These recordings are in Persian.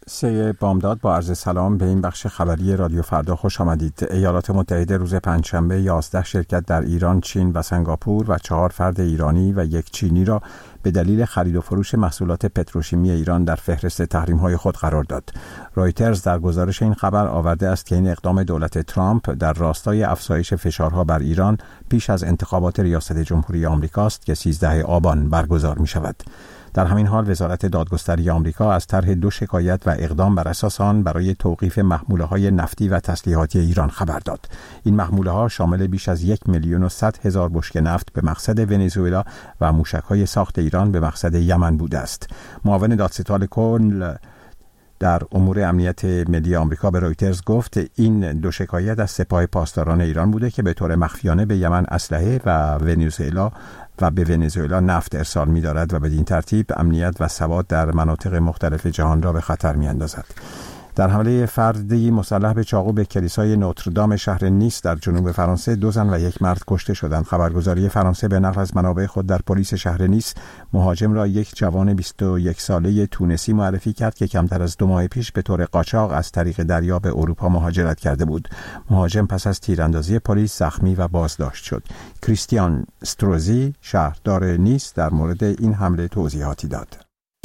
سه بامداد با عرض سلام به این بخش خبری رادیو فردا خوش آمدید. ایالات متحده روز پنجشنبه 11 شرکت در ایران، چین و سنگاپور و 4 فرد ایرانی و 1 چینی را به دلیل خرید و فروش محصولات پتروشیمی ایران در فهرست تحریم‌های خود قرار داد. رویترز در گزارش این خبر آورده است که این اقدام دولت ترامپ در راستای افزایش فشارها بر ایران پیش از انتخابات ریاست جمهوری آمریکا است که 13 آبان برگزار می‌شود. در همین حال وزارت دادگستری آمریکا از طرح 2 شکایت و اقدام بر اساس آن برای توقیف محموله‌های نفتی و تسلیحاتی ایران خبر داد. این محموله‌ها شامل بیش از 1,100,000 بشکه نفت به مقصد ونزوئلا و موشک‌های ساخت ایران به مقصد یمن بوده است. معاون دادستان کل در امور امنیت ملی آمریکا به رویترز گفت این 2 شکایت از سپاه پاسداران ایران بوده که به طور مخفیانه به یمن اسلحه و به ونزوئلا نفت ارسال می‌دارد و بدین ترتیب امنیت و ثبات در مناطق مختلف جهان را به خطر می‌اندازد. در حمله فردی مسلح به چاقو به کلیسای نوتردام شهر نیس در جنوب فرانسه 2 زن و 1 مرد کشته شدند. خبرگزاری فرانسه به نقل از منابع خود در پلیس شهر نیس مهاجم را یک جوان 21 ساله تونسی معرفی کرد که کمتر از 2 ماه پیش به طور قاچاق از طریق دریا به اروپا مهاجرت کرده بود. مهاجم پس از تیراندازی پلیس زخمی و بازداشت شد. کریستیان استروزی شهردار نیس در مورد این حمله توضیحاتی داد.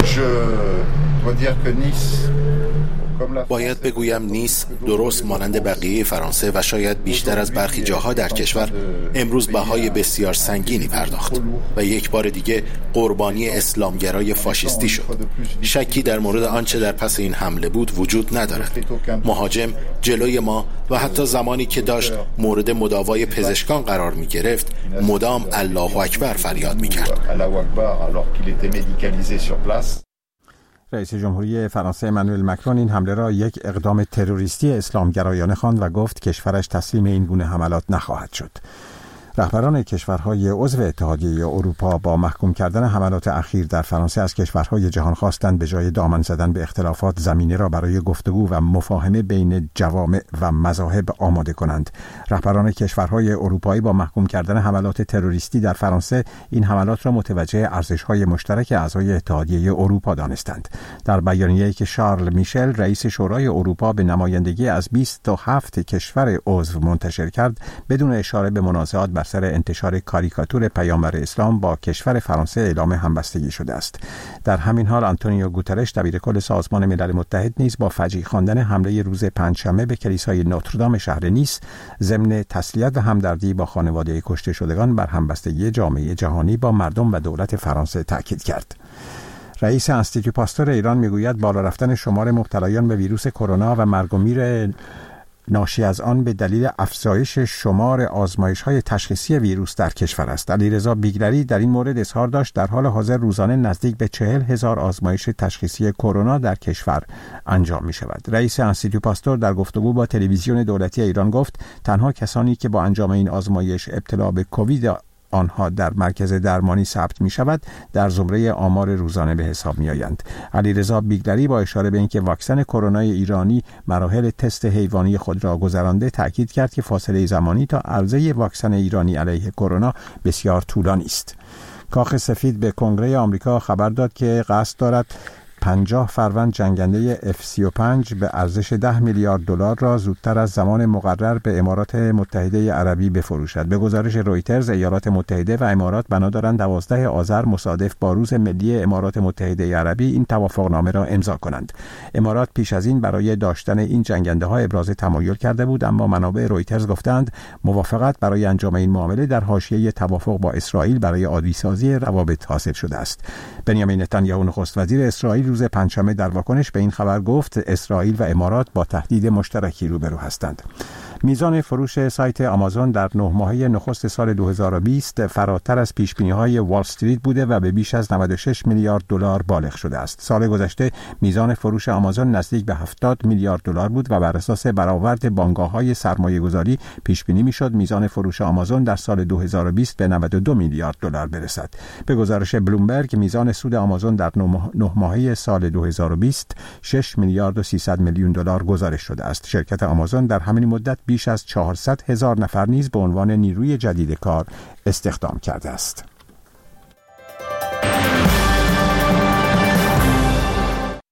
باید بگویم نیس درست مانند بقیه فرانسه و شاید بیشتر از برخی جاها در کشور امروز بهای بسیار سنگینی پرداخت و یک بار دیگه قربانی اسلامگرای فاشیستی شد. شکی در مورد آنچه در پس این حمله بود وجود ندارد. مهاجم جلوی ما و حتی زمانی که داشت مورد مداوای پزشکان قرار می گرفت مدام الله اکبر فریاد می کرد. رئیس جمهوری فرانسه امانوئل مکرون این حمله را یک اقدام تروریستی اسلامگرایانه خواند و گفت کشورش تسلیم این گونه حملات نخواهد شد. رهبران کشورهای عضو اتحادیه اروپا با محکوم کردن حملات اخیر در فرانسه از کشورهای جهان خواستند به جای دامن زدن به اختلافات زمینه را برای گفتگو و مفاهمه بین جوامع و مذاهب آماده کنند. رهبران کشورهای اروپایی با محکوم کردن حملات تروریستی در فرانسه این حملات را متوجه ارزش‌های مشترک اعضای اتحادیه اروپا دانستند. در بیانیه‌ای که شارل میشل رئیس شورای اروپا به نمایندگی از 27 کشور عضو منتشر کرد، بدون اشاره به منازعات بر سر انتشار کاریکاتور پیامبر اسلام با کشور فرانسه اعلام همبستگی شده است. در همین حال آنتونیو گوترش دبیرکل سازمان ملل متحد نیز با فجیع خواندن حمله روز پنجشنبه به کلیسای نوتردام شهر نیس ضمن تسلیت و همدردی با خانواده کشته شدگان بر همبستگی جامعه جهانی با مردم و دولت فرانسه تاکید کرد. رئیس انستیتو پاستور ایران میگوید بالا رفتن شمار مبتلایان به ویروس کرونا و مرگ و میر ناشی از آن به دلیل افزایش شمار آزمایش‌های تشخیصی ویروس در کشور است. علیرضا بیگلری در این مورد اظهار داشت در حال حاضر روزانه نزدیک به 40,000 آزمایش تشخیصی کرونا در کشور انجام می‌شود. رئیس انستیتو پاستور در گفتگو با تلویزیون دولتی ایران گفت تنها کسانی که با انجام این آزمایش ابتلا به کووید آنها در مرکز درمانی ثبت می شود در زمره آمار روزانه به حساب می آیند. علیرضا بیگلری با اشاره به اینکه واکسن کرونا ایرانی مراحل تست حیوانی خود را گذرانده تاکید کرد که فاصله زمانی تا عرضه واکسن ایرانی علیه کرونا بسیار طولانی است. کاخ سفید به کنگره آمریکا خبر داد که قصد دارد 50 فروند جنگنده F-35 به ارزش 10 میلیارد دلار را زودتر از زمان مقرر به امارات متحده عربی بفروشد. به گزارش رویترز ایالات متحده و امارات بنا دارند 12 آذر مصادف با روز ملی امارات متحده عربی این توافقنامه را امضا کنند. امارات پیش از این برای داشتن این جنگنده ها ابراز تمایل کرده بود، اما منابع رویترز گفتند موافقت برای انجام این معامله در حاشیه توافق با اسرائیل برای عادی‌سازی روابط حاصل شده است. بنیامین نتانیاهو نخست وزیر اسرائیل روز پنجشنبه در واکنش به این خبر گفت اسرائیل و امارات با تهدید مشترکی روبرو هستند. میزان فروش سایت آمازون در 9 ماهه نخست سال 2020 فراتر از پیشبینی‌های وال استریت بوده و به بیش از 96 میلیارد دلار بالغ شده است. سال گذشته میزان فروش آمازون نزدیک به 70 میلیارد دلار بود و بر اساس برآورد بانک‌های سرمایه‌گذاری پیشبینی می‌شد میزان فروش آمازون در سال 2020 به 92 میلیارد دلار برسد. به گزارش بلومبرگ میزان سود آمازون در 9 ماهه سال 2020 6 میلیارد و 300 میلیون دلار گزارش شده است. شرکت آمازون در همین مدت بیش از 400,000 نفر نیز به عنوان نیروی جدید کار استخدام کرده است.